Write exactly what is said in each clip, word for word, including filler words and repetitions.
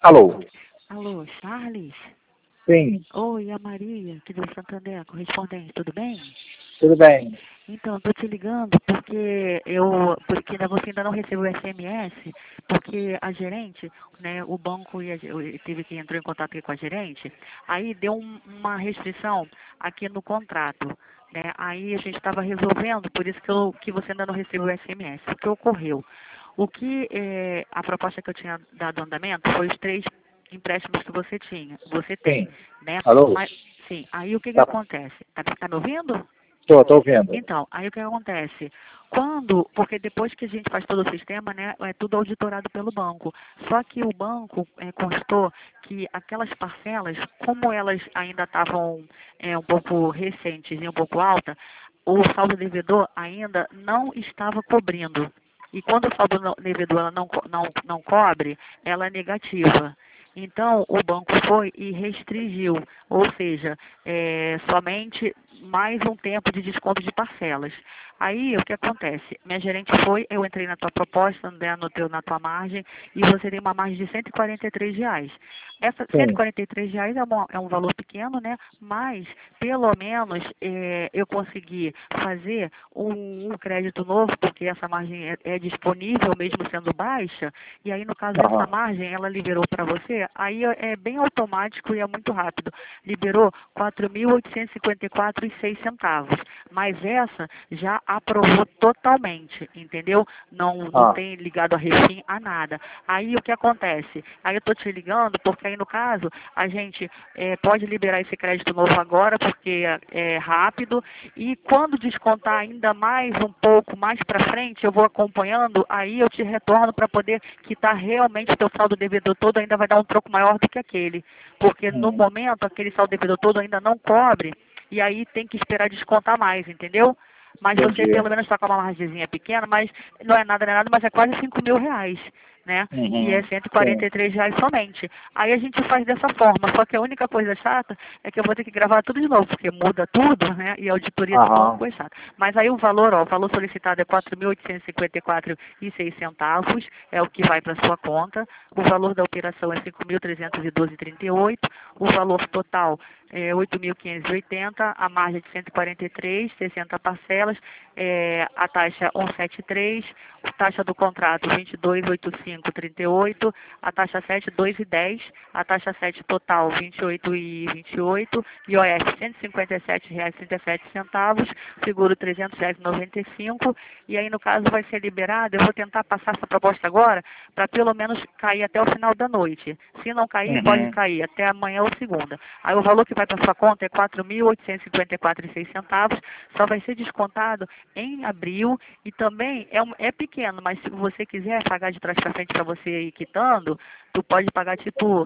Alô? Alô, Charles? Sim, Oi, a Maria, aqui do Santander, correspondente, tudo bem? tudo bem. Então, estou te ligando porque eu, porque ainda você ainda não recebeu o S M S, porque a gerente, né, o banco ia, eu tive que entrar em contato aqui com a gerente, aí deu um- uma restrição aqui no contrato, né? Aí a gente estava resolvendo, por isso que, eu, que você ainda não recebeu o S M S. O que ocorreu? O que eh, a proposta que eu tinha dado andamento foi os três empréstimos que você tinha, você tem, Sim. né? Alô? Mas, sim, aí o que que Tá, acontece? Tá, tá me ouvindo? tô, tô ouvindo. Então, aí o que acontece? Quando, porque depois que a gente faz todo o sistema, né, é tudo auditorado pelo banco. Só que o banco é, constou que aquelas parcelas, como elas ainda estavam é, um pouco recentes e um pouco alta, o saldo devedor ainda não estava cobrindo. E quando o saldo não- devedor ela não, co- não, não cobre, ela é negativa. Então, o banco foi e restringiu, ou seja, é, somente mais um tempo de desconto de parcelas. Aí, o que acontece? Minha gerente foi, eu entrei na tua proposta, né, no teu, na tua margem, e você tem uma margem de cento e quarenta e três reais. Essa cento e Sim. quarenta e três reais é, uma- é um valor pequeno, né? Mas, pelo menos, é, eu consegui fazer um, um crédito novo, porque essa margem é, é disponível, mesmo sendo baixa, e aí, no caso, essa Aham. margem, ela liberou para você, aí é é bem automático e é muito rápido. Liberou quatro mil oitocentos e cinquenta e quatro e seis centavos. Mas essa já aprovou totalmente, entendeu? Não, não Ah, tem ligado a refim a nada. Aí o que acontece? Aí eu estou te ligando porque aí no caso a gente eh, pode liberar esse crédito novo agora porque é rápido e quando descontar ainda mais um pouco mais para frente eu vou acompanhando, aí eu te retorno para poder quitar realmente o teu saldo devedor todo, ainda vai dar um troco maior do que aquele. Porque no hum, momento aquele saldo devedor todo ainda não cobre e aí tem que esperar descontar mais, entendeu? Mas você entendi. pelo menos está com uma margemzinha pequena, mas não é nada, não é nada, mas é quase cinco mil reais, né? E é Uhum. cento e e Sim. quarenta e três reais somente. Aí a gente faz dessa forma, só que a única coisa chata é que eu vou ter que gravar tudo de novo, porque muda tudo, né? E a auditoria do Aham. banco é chata. Mas aí o valor, ó, o valor solicitado é quatro mil oitocentos e cinquenta e quatro e seis centavos, é o que vai para sua conta. O valor da operação é cinco mil trezentos e doze e trinta e oito. O valor total é oito mil quinhentos e oitenta, a margem é de cento e quarenta e três, sessenta parcelas, é, a taxa cento e setenta e três, a taxa do contrato vinte e dois mil oitocentos e oitenta e cinco vírgula trinta e oito, a taxa sete dois e dez, a taxa sete total vinte e oito e vinte e oito, I O F cento e cinquenta e sete reais e trinta e sete centavos, seguro trezentos reais e noventa e cinco, e aí no caso vai ser liberado, eu vou tentar passar essa proposta agora para pelo menos cair até o final da noite. Se não cair, pode Uhum. cair até amanhã ou segunda. Aí o valor que vai para sua conta é quatro mil oitocentos e cinquenta e quatro reais e seis centavos, só vai ser descontado em abril e também é, um- é pequeno, mas se você quiser pagar de trás para frente para você ir quitando, tu pode pagar tipo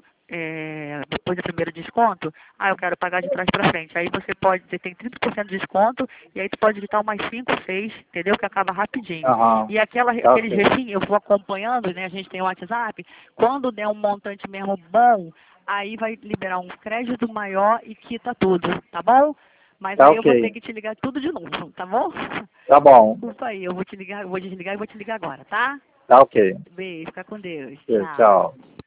é, depois do primeiro desconto, ah, eu quero pagar de trás para frente. Aí você pode, você tem trinta por cento de desconto e aí tu pode quitar umas cinco, seis, entendeu? Que acaba rapidinho. Aham. E aquela, Tá aqueles ok. refins, eu vou acompanhando, né? A gente tem o WhatsApp, quando der um montante mesmo bom, aí vai liberar um crédito maior e quita tudo, tá bom? Mas Tá aí eu vou ter ok. que te ligar tudo de novo, tá bom? Tá bom. Desculpa aí, eu vou te ligar, eu vou desligar e vou te ligar agora, tá? Tá ok. Beijo, fica com Deus. Tchau. Tchau. Tchau.